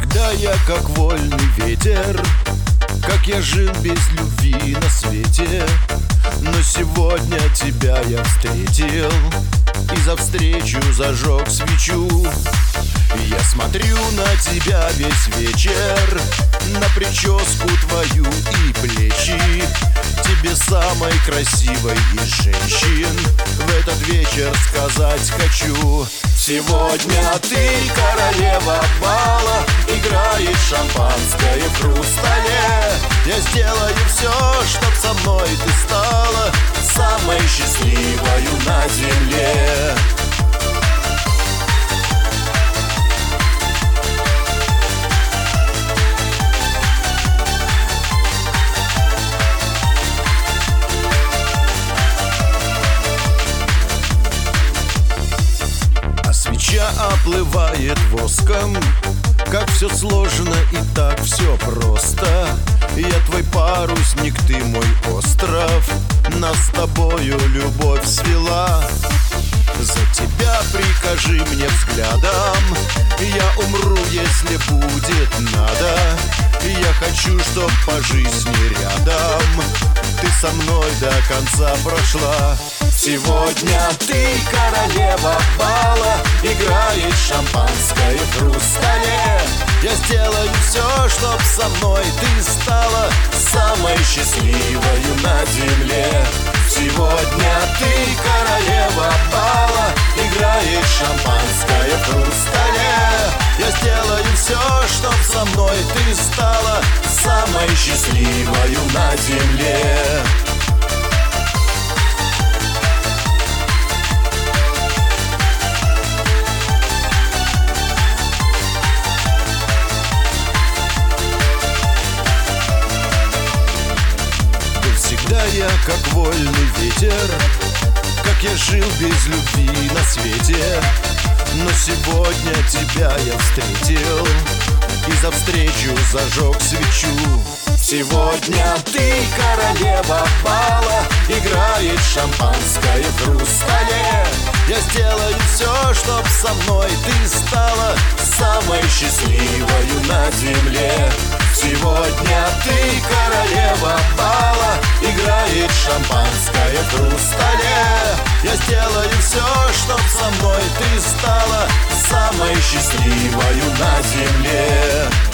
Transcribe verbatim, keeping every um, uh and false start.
всегда я как вольный ветер, как я жил без любви на свете. Но сегодня тебя я встретил, и за встречу зажег свечу. Я смотрю на тебя весь вечер, на прическу твою и плечи. Тебе самой красивой из женщин в этот вечер сказать хочу: сегодня ты королева бала, играет шампанское в хрустале. Я сделаю все, чтоб со мной ты стала самой счастливою на земле. Свеча оплывает воском, как все сложно и так все просто. Я твой парусник, ты мой остров, нас с тобою любовь свела. За тебя прикажи мне взглядом, я умру, если будет надо. Я хочу, чтоб по жизни рядом ты со мной до конца прошла. Сегодня ты королева бала, играет шампанское в хрустале. Я сделаю все, чтоб со мной ты стала самой счастливою на земле. Сегодня ты королева бала, играет шампанское в хрустале. Я сделаю все, чтоб со мной ты стала самой счастливою на земле. Всегда я как вольный ветер, как я жил без любви на свете. Но сегодня тебя я встретил, и за встречу зажег свечу. Сегодня ты королева бала, играет шампанское в хрустале. Я сделаю все, чтоб со мной ты стала самой счастливою на земле. Сегодня ты королева бала, играет шампанское в хрустале. Я сделаю все, чтоб со мной ты стала самой счастливою на земле.